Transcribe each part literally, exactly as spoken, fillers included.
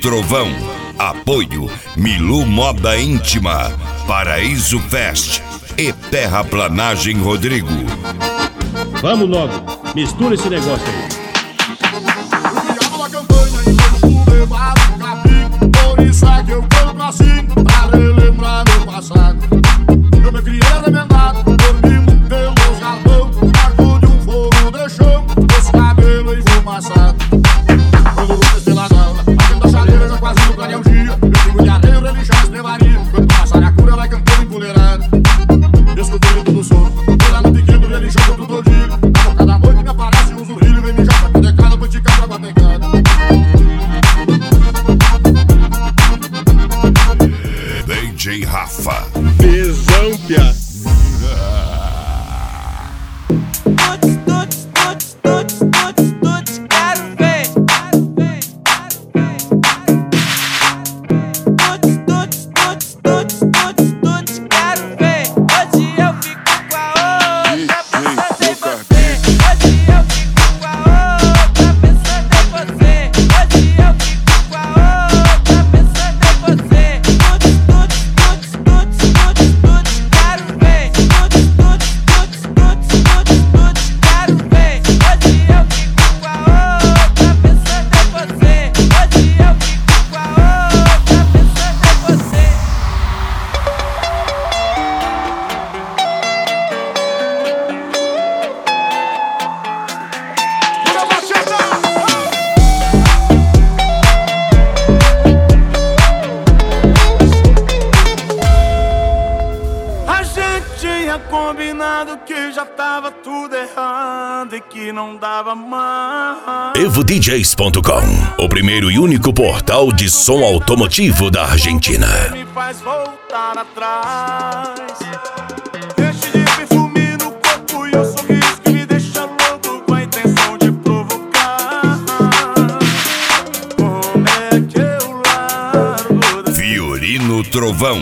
Trovão. Apoio Milu Moda Íntima, Paraíso Fest e Terraplanagem Rodrigo. Vamos logo, mistura esse negócio aí. Por isso é que eu canto assim, pra relembrar meu passado. Eu me criei remendado, dormindo pelos galpão, perto de um fogo de chão, esse cabelo enfumaçado. Quando luzes pela janela, batendo a chaleira, já quase no clareia um dia. Eu fico de areia, religião, estrevaria. Quando passar a cura, vai cantando empoleirado. Escuto o grito do som, pela no pequeno, religião, eu todo dia. Na boca da noite me aparece um zurrilho, vem mijar pra pedecada, pra esticar pra batecada. D J Rafa. Tesão, pia. Combinado que já tava tudo errado e que não dava mais. Evo D Js ponto com, o primeiro e único portal de som automotivo da Argentina. Me faz voltar atrás. Deixe de perfume no corpo e o sorriso que me deixa louco com a intenção de provocar. Como é que eu largo? Fiorino Trovão.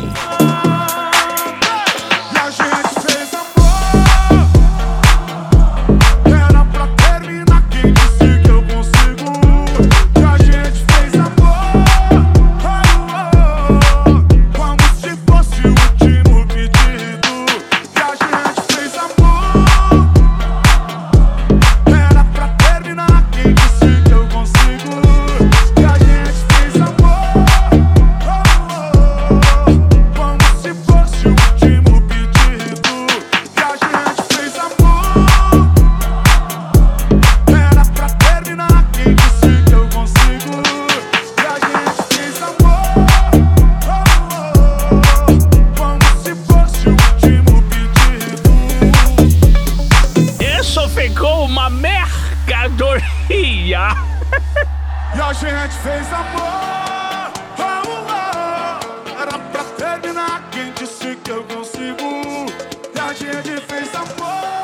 Ficou uma mercadoria. E a gente fez amor. Oh, oh. Era pra terminar. Quem disse que eu consigo? E a gente fez amor.